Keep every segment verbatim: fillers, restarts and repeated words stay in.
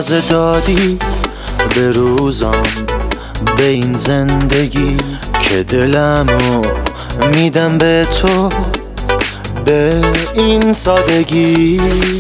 مزه دادی به روزام، به این زندگی که دلمو میدم به تو، به این سادگی.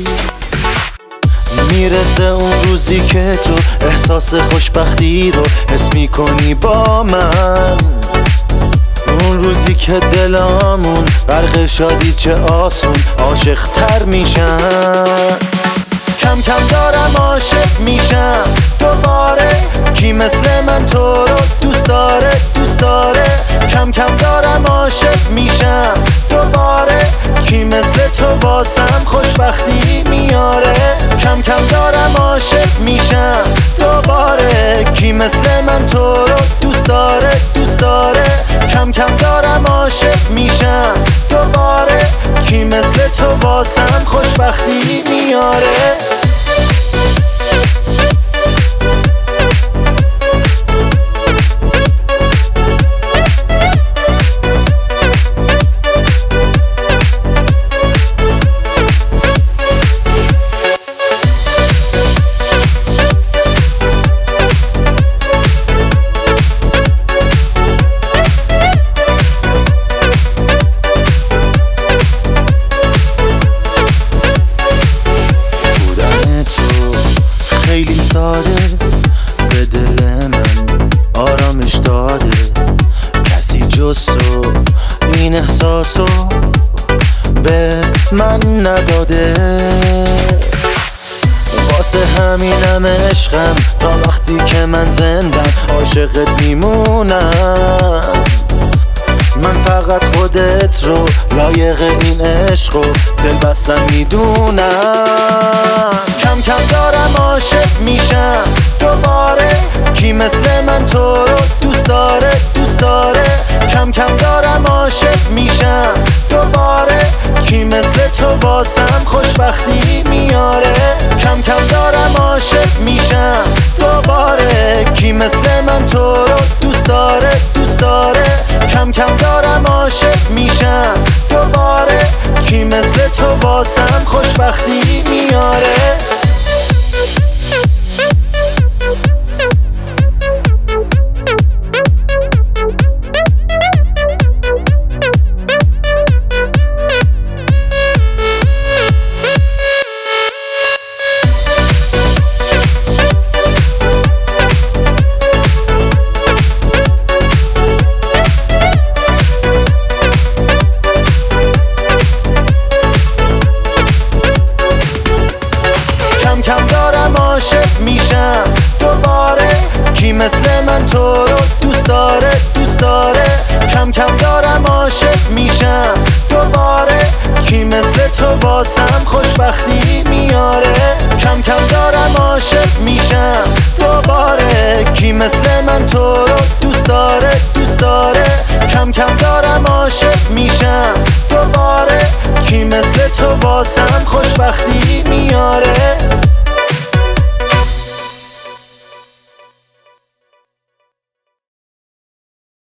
میرسه اون روزی که تو احساس خوشبختی رو حس میکنی با من، اون روزی که دلامون غرق شادی چه آسون عاشق تر میشن. کم کم دارم عاشق میشم دوباره، کی مثل من تو رو دوست داره دوست داره. کم کم دارم عاشق میشم دوباره، کی مثل تو واسم خوشبختی میاره. کم کم دارم عاشق میشم دوباره، کی مثل من تو رو دوست داره دوست داره. کم کم دارم عاشق میشم دوباره، کی مثل تو واسم خوشبختی میاره. خیلی ساده به دل من آرامش داده، کسی جز تو این احساسو به من نداده. واسه همینم عشقم تا وقتی که من زندم عاشقت میمونم. من فقط خودت رو لایق این عشق و دل بستم میدونم. کم کم دارم عاشق میشم دوباره، کی مثل من تو رو دوست داره دوست داره. کم کم دارم عاشق میشم دوباره، کی مثل تو واسم خوشبختی میاره. کم کم دارم عاشق میشم دوباره، کی مثل من تو رو دوست داره دوست داره. کم کم دارم عاشق میشم دوباره، کی مثل تو واسم خوشبختی میاره. کم کم دارم عاشق میشم دوباره، کی مثل من تو رو دوست داره دوست داره. کم کم دارم عاشق میشم دوباره، کی مثل تو واسم خوشبختی میاره. کم کم دارم عاشق میشم دوباره، کی مثل من تو رو دوست داره دوست داره. کم کم دارم عاشق میشم دوباره، کی مثل تو واسم